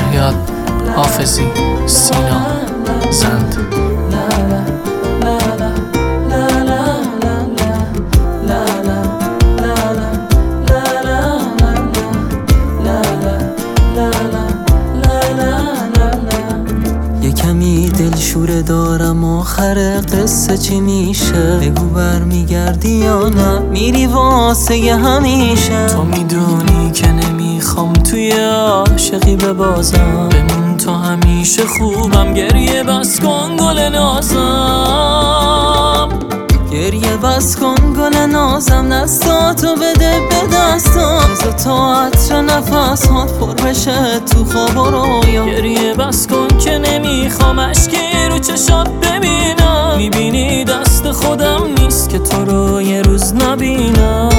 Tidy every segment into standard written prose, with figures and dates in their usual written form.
شهیاد حافظی سینا زند. یه کمی دلشوره دارم آخر قصه چی میشه؟ بگو برمیگردی یا نه میری واسه همیشه؟ تو میدونی که نمیخوام توی عاشقی ببازم، بمون تو همیشه خوبم. گریه بس کن گل نازم، گریه بس کن گل نازم، دستاتو بده به دستم، بذار تا عطر نفس هات پر بشه تو خواب و رویا. گریه بس کن که نمیخوام اشکی رو چشات ببینم، میبینی دست خودم نیست که تو رو یه روز نبینم.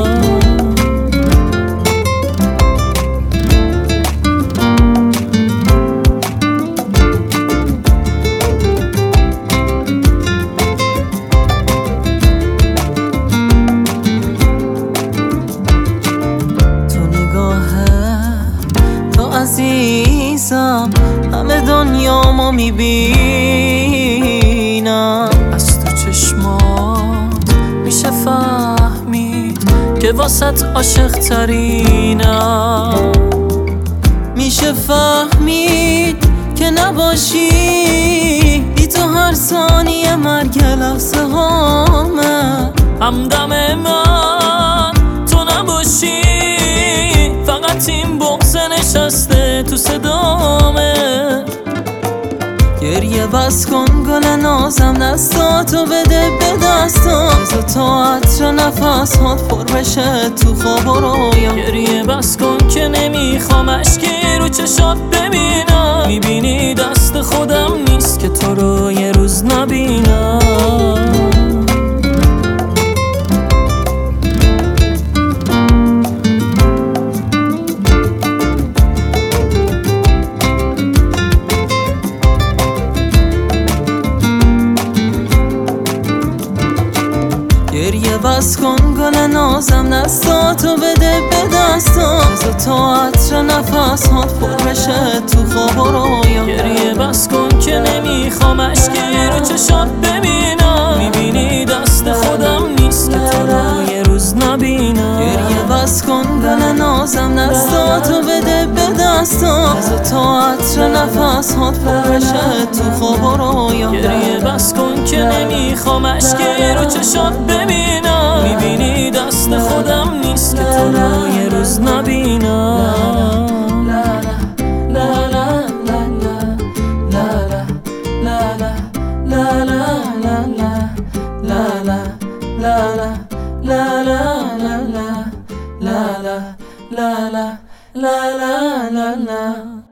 عزیزم همه دنیا ما میبینم، از تو چشمات میشه فهمید که واسط عاشق ترینم. میشه فهمید که نباشی بی تو هر ثانیه مرگ لحظه هامه. همدم من تو نباشی، فقط این بغض نشسته تو صدامه. گریه بس کن گل نازم، دستاتو بده به دستم، بذار تا عطر نفس هات پر بشه تو خواب و رویا. گریه بس کن که نمیخوام اشکی رو چشات ببینم، میبینی دست خودم نیست که تو رو یه روز نبینم. گریه بس کن گل نازم، دستاتو بده به دستم، بذار تا عطر نفس هات پر بشه تو خواب و رویا. گریه بس کن که نمیخوام اشکی رو چشات ببینم، میبینی دست خودم نیست که تو رو یه روز نبینم. گریه بس کن گل نازم، دستاتو بده به دستم، بذار تا عطر نفس هات پر بشه تو خواب و رویا. گریه بس کن که نمیخوام اشکی رو چشات ببینم، میبینی دست خودم نیست که تو رو یه روز نبینم. la la la la